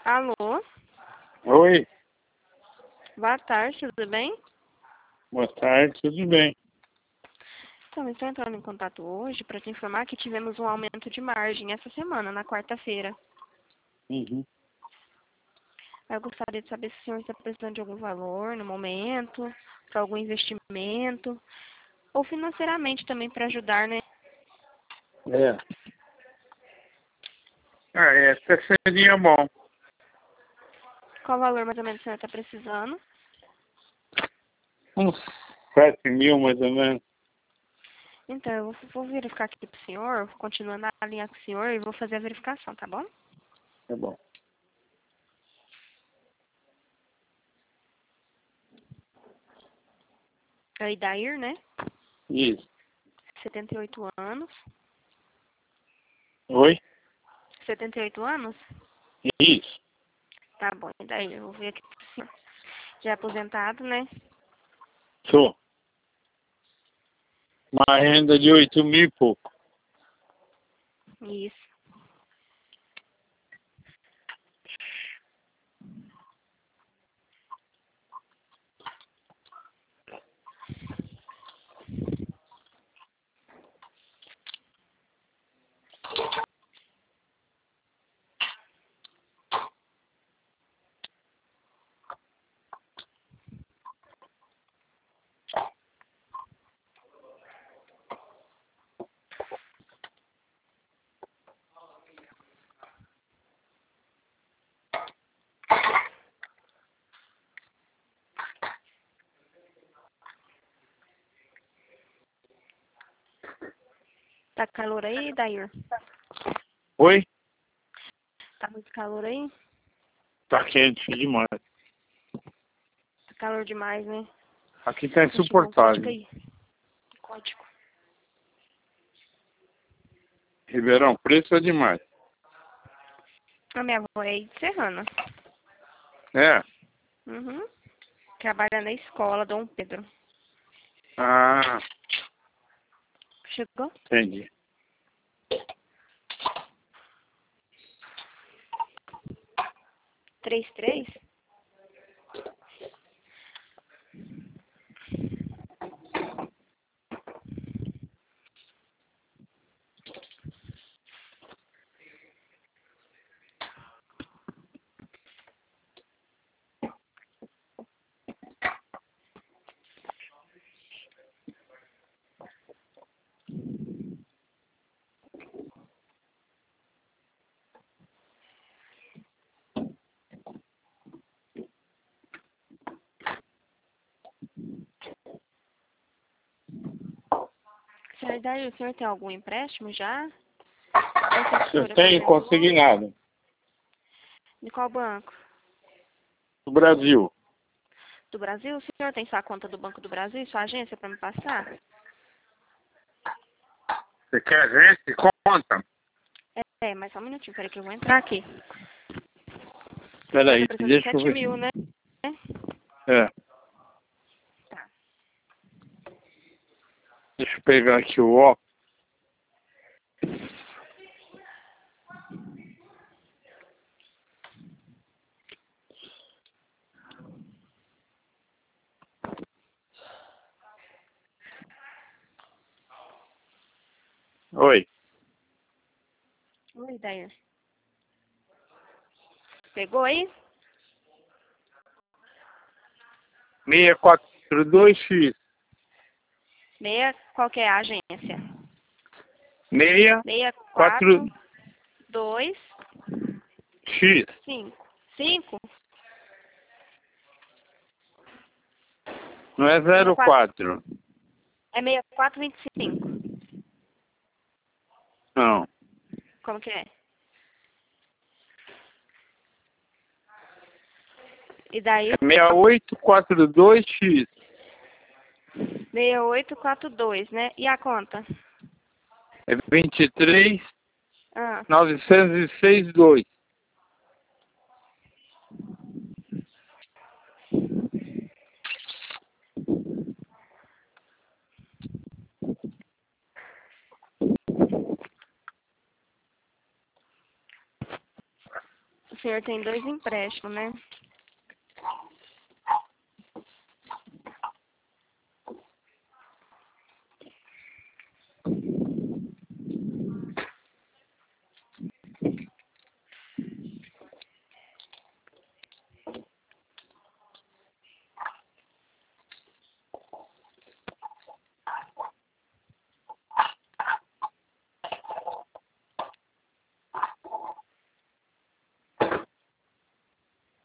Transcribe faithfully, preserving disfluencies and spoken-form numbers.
Alô? Oi, Boa tarde, tudo bem? boa tarde, tudo bem? Então, estou entrando em contato hoje para te informar que tivemos um aumento de margem essa semana, na quarta-feira. Uhum. Eu gostaria de saber se o senhor está precisando de algum valor no momento, para algum investimento, ou financeiramente também para ajudar, né? É. Ah, essa seria bom. Qual valor mais ou menos o senhor está precisando? Uns sete mil, mais ou menos. Então, eu vou vou verificar aqui para o senhor, continuando a linha com o senhor, e vou fazer a verificação, tá bom? Tá bom. É o Idair, né? Isso. setenta e oito anos. Oi? setenta e oito anos? Isso. Tá bom, Idair, eu vou ver aqui pro senhor. Já é aposentado, né? Sou. Uma renda de oito mil e pouco. Isso. Tá calor aí, Dair? Oi? Tá muito calor aí? Tá quente demais. Tá calor demais, né? Aqui tá Deixa eu xingar um código insuportável. aí. Código. Ribeirão Preto é demais. A minha avó é aí de Serrana. É? Uhum. Trabalha na escola, Dom Pedro. Ah, Chegou? entendi. Três, três? Senhor Dair, o senhor tem algum empréstimo já? Essa Eu assessora tenho apresentou? consignado. De qual banco? Do Brasil. Do Brasil? O senhor tem sua conta do Banco do Brasil e sua agência para me passar? Você quer gente? Conta. É, mas só um minutinho, peraí que eu vou entrar aqui. Peraí, Tá precisando de deixa eu sete ver. mil, né? É. Tá. Deixa eu pegar aqui o óculos. Oi. Oi, Dair. Pegou aí? seis quatro dois X. Meia, qual que é a agência? seis Meia, quatro quatro, dois, X. cinco. Cinco? Não é Meia, zero quatro. quatro. É meia, quatro, vinte e cinco. Não. Como que é? E daí? É seis oito quatro dois X. Meia, oito, quatro, dois, né? E a conta? É vinte e três Ah, novecentos e seis dois. o senhor tem dois empréstimos, né?